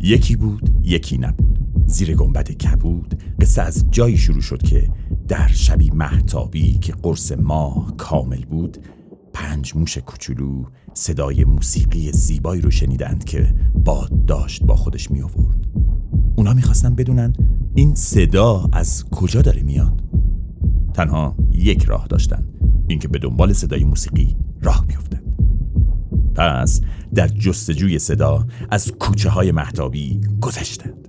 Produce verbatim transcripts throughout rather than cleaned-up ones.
یکی بود یکی نبود. زیر گنبد کبود قصه از جایی شروع شد که در شبی مهتابی که قرص ماه کامل بود، پنج موش کوچولو صدای موسیقی زیبایی رو شنیدند که باد داشت با خودش می آورد. اونا میخواستن بدونن این صدا از کجا داره میاد. تنها یک راه داشتن، اینکه به دنبال صدای موسیقی راه بیفتن. پس در جستجوی صدا از کوچه های مهتابی گذشتند.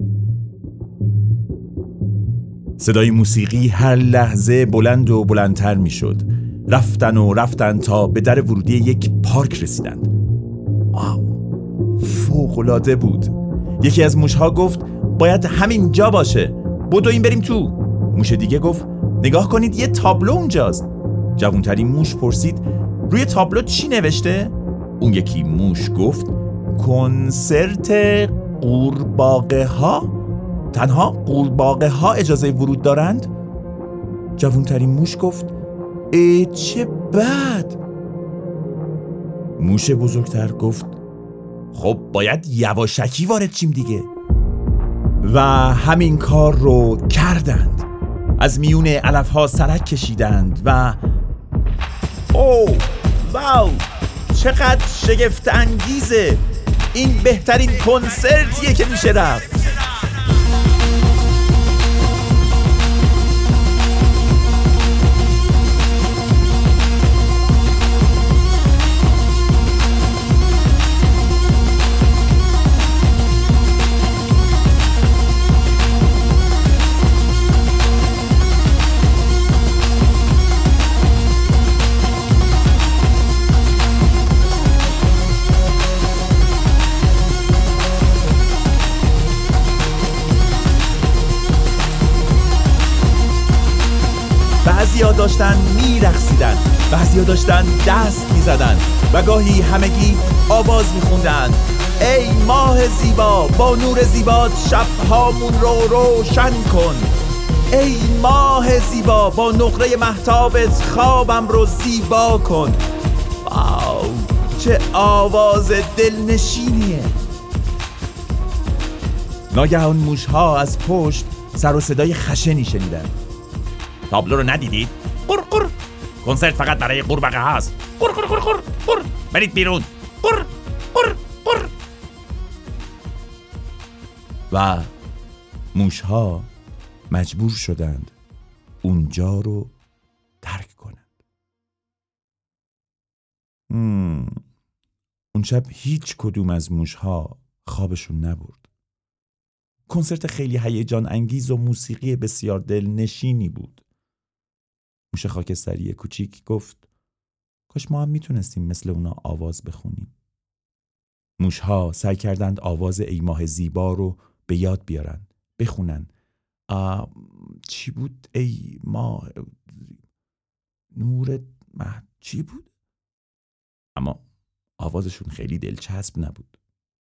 صدای موسیقی هر لحظه بلند و بلندتر می شد. رفتن و رفتن تا به در ورودی یک پارک رسیدند. واو، فوق‌العاده بود. یکی از موشها گفت باید همین جا باشه، بدویم بریم تو. موش دیگه گفت نگاه کنید یه تابلو اونجاست. جوانترین موش پرسید روی تابلو چی نوشته؟ اون یکی موش گفت کنسرت قورباغه ها؟ تنها قورباغه ها اجازه ورود دارند؟ جوانترین موش گفت ای چه بد. موش بزرگتر گفت خب باید یواشکی وارد چیم دیگه. و همین کار رو کردند. از میون علف ها سرک کشیدند و اوه واو، چقدر شگفت انگیزه. این بهترین کنسرتیه که میشه رفت. بعضیا داشتن میرقصیدن، بعضیا داشتن دست میزدن و گاهی همگی آواز میخوندن ای ماه زیبا با نور زیبات شبهامون رو روشن کن. ای ماه زیبا با نقره مهتابت خوابم رو زیبا کن. واو، چه آواز دلنشینیه. ناگهان موشها از پشت سر و صدای خشنی شنیدن. تابلو رو ندیدید؟ قر قر، کنسرت فقط برای قورباغه هاست. قر قر قر قر قر، برید بیرون. قر قر قر. و موشها مجبور شدند اونجا رو ترک کنند. مم. اون شب هیچ کدوم از موشها خوابشون نبرد. کنسرت خیلی هیجان انگیز و موسیقی بسیار دلنشینی بود. موش خاکستری کوچیک گفت کاش ما هم میتونستیم مثل اونا آواز بخونیم. موشها سعی کردند آواز ای ماه زیبا رو به یاد بیارن، بخونن. آ... چی بود؟ ای ماه نور مه... چی بود؟ اما آوازشون خیلی دلچسب نبود.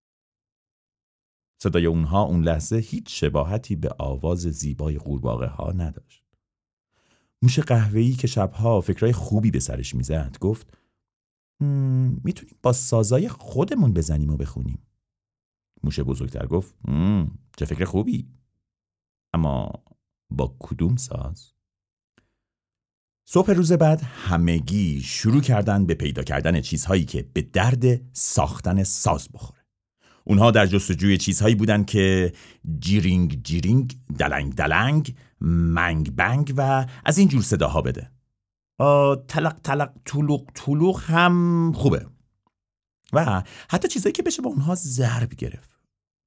صدای اونها اون لحظه هیچ شباهتی به آواز زیبای قورباغه ها نداشت. موش قهوه‌ای که شبها فکرای خوبی به سرش میزد گفت میتونیم با سازای خودمون بزنیم و بخونیم. موش بزرگتر گفت چه فکر خوبی، اما با کدوم ساز؟ صبح روز بعد همگی شروع کردن به پیدا کردن چیزهایی که به درد ساختن ساز بخوره. اونها در جستجوی چیزهایی بودن که جیرینگ جیرینگ، دلنگ دلنگ، منگ بنگ و از این جور صداها بده. تلق تلق طلوق طلوق هم خوبه. و حتی چیزهایی که بشه با اونها ضرب گرفت.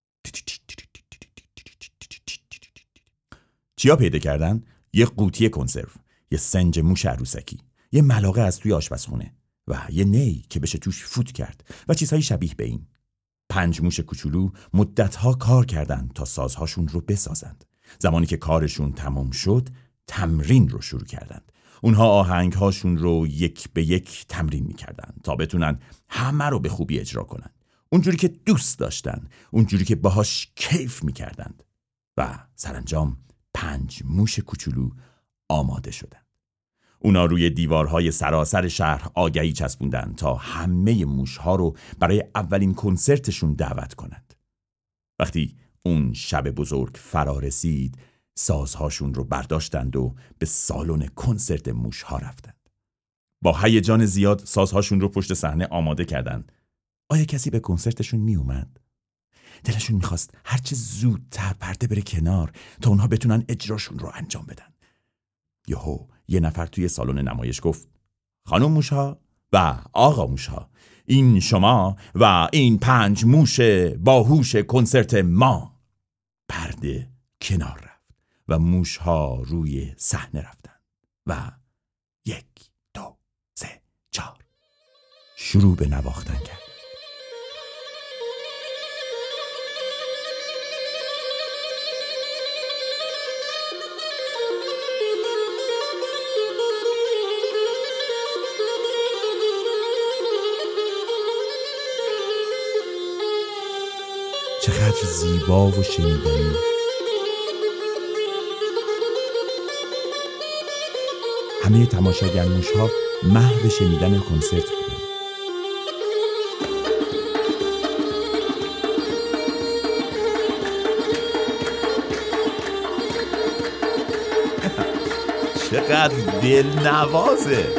چیا پیدا کردن؟ یه قوطی کنسرو، یه سنج موش عروسکی، یه ملاقه از توی آشپزخونه و یه نی که بشه توش فوت کرد و چیزهای شبیه به این. پنج موش کوچولو مدتها کار کردند تا سازهاشون رو بسازند. زمانی که کارشون تمام شد، تمرین رو شروع کردند. اونها آهنگهاشون رو یک به یک تمرین میکردند تا بتونن همه رو به خوبی اجرا کنن. اونجوری که دوست داشتن، اونجوری که باهاش کیف میکردند. و سرانجام پنج موش کوچولو آماده شدند. اونا روی دیوارهای سراسر شهر آگهی چسبوندن تا همه موشها رو برای اولین کنسرتشون دعوت کنند. وقتی اون شب بزرگ فرا رسید، سازهاشون رو برداشتند و به سالن کنسرت موشها رفتند. با هیجان زیاد سازهاشون رو پشت صحنه آماده کردند. آیا کسی به کنسرتشون می اومد؟ دلشون میخواست هرچه زودتر پرده بره کنار تا اونها بتونن اجراشون رو انجام بدن. یهو یه نفر توی سالن نمایش گفت: خانم موشها و آقا موشها، این شما و این پنج موش باهوش کنسرت ما. پرده کنار رفت و موشها روی صحنه رفتن و یک دو سه چهار شروع به نواختن کرد. چقدر زیبا و شنیدنی. همه تماشاگر موشها محو شنیدن کنسرت بودند. چقدر دلنوازه.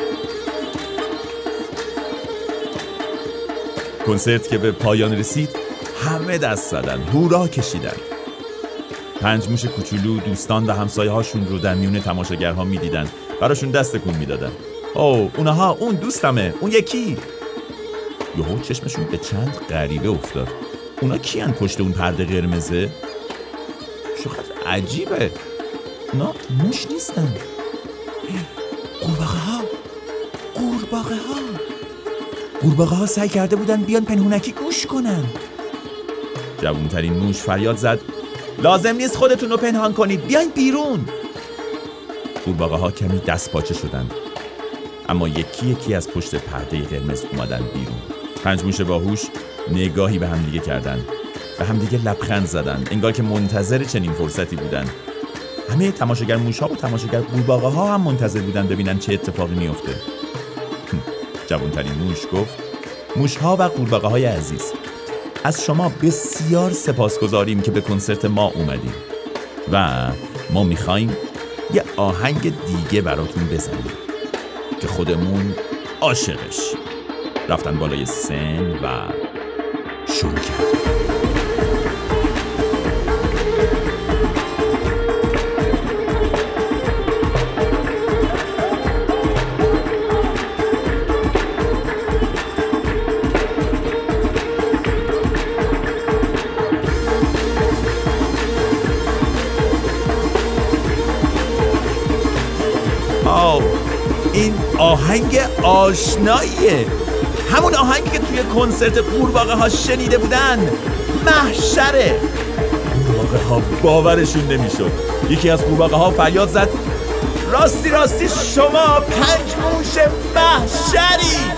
کنسرت که به پایان رسید، همه دست زدن، هورا کشیدن. پنج موش کوچولو دوستان و همسایه هاشون رو در میون تماشاگرها میدیدن، براشون دست تکون میدادن. او اونها، اون دوستمه، اون یکی. یهو چشمشون به چند غریبه افتاد. اونا کیان پشت اون پرده قرمزه؟ چقدر عجیبه. اونا موش نیستن. قورباغه ها قورباغه ها قورباغه ها سعی کرده بودن بیان پنهونکی گوش کنن. جوانترین موش فریاد زد: لازم نیست خودتون رو پنهان کنید، بیاین بیرون. قورباغه ها کمی دست پاچه شدند، اما یکی یکی از پشت پرده قرمز اومدن بیرون. پنج موش باهوش نگاهی به همدیگه کردند، به همدیگه لبخند زدند، انگار که منتظر چنین فرصتی بودن. همه تماشاگر موشها و تماشاگر قورباغه ها هم منتظر بودن ببینن چه اتفاقی میفته. جوانترین موش گفت: موشها و قورباغه های عزیز، از شما بسیار سپاسگزاریم که به کنسرت ما اومدیم و ما میخوایم یه آهنگ دیگه براتون بزنیم که خودمون عاشقش. رفتن بالای سن و شروع کردن. این آهنگ آشناییه، همون آهنگی که توی کنسرت قورباغه ها شنیده بودن. محشره. قورباغه ها باورشون نمیشد. یکی از قورباغه ها فریاد زد: راستی راستی شما پنج موش محشری.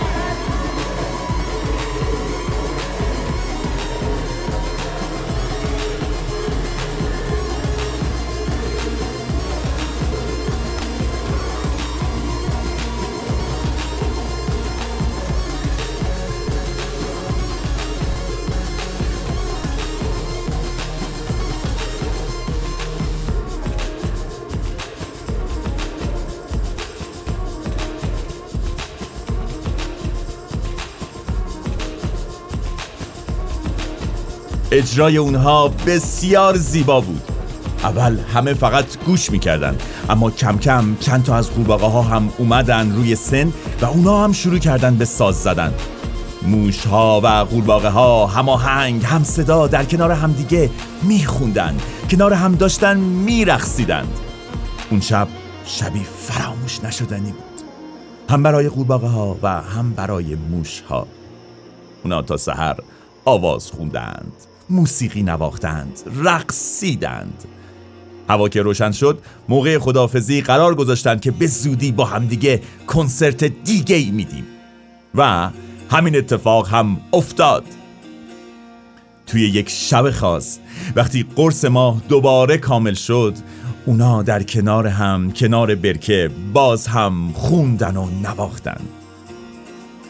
اجرای اونها بسیار زیبا بود. اول همه فقط گوش میکردن، اما کم کم چند تا از قورباغه ها هم اومدن روی سن و اونا هم شروع کردن به ساز زدن. موش ها و قورباغه ها هماهنگ هم صدا در کنار هم دیگه میخوندن، کنار هم داشتن میرقصیدند. اون شب شبی فراموش نشدنی بود، هم برای قورباغه ها و هم برای موش ها. اونا تا سحر آواز خوندند، موسیقی نواختند، رقصیدند. هوا که روشن شد، موقع خداحافظی قرار گذاشتند که به زودی با همدیگه کنسرت دیگه ای میدیم و همین اتفاق هم افتاد. توی یک شب خاص، وقتی قرص ماه دوباره کامل شد، اونا در کنار هم، کنار برکه، باز هم خوندن و نواختن.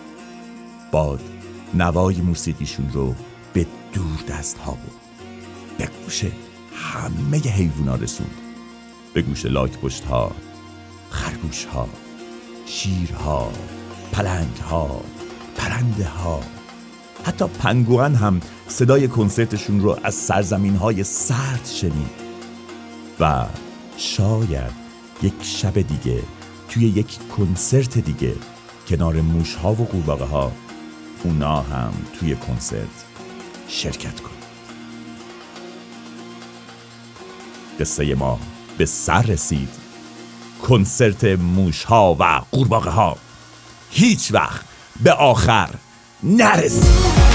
باد نوای موسیقیشون رو به دور دست ها بود گوش همه حیوونا رسوند. به گوش لاک‌پشت ها، خرگوش ها، شیرها، پلنگ ها، پرنده ها، حتی پنگوئن هم صدای کنسرتشون رو از سرزمین های سرد شنید. و شاید یک شب دیگه توی یک کنسرت دیگه کنار موش ها و قورباغه ها اونا هم توی کنسرت شرکت کنند. قصه ما به سر رسید. کنسرت موش ها و قورباغه ها هیچ وقت به آخر نرسید.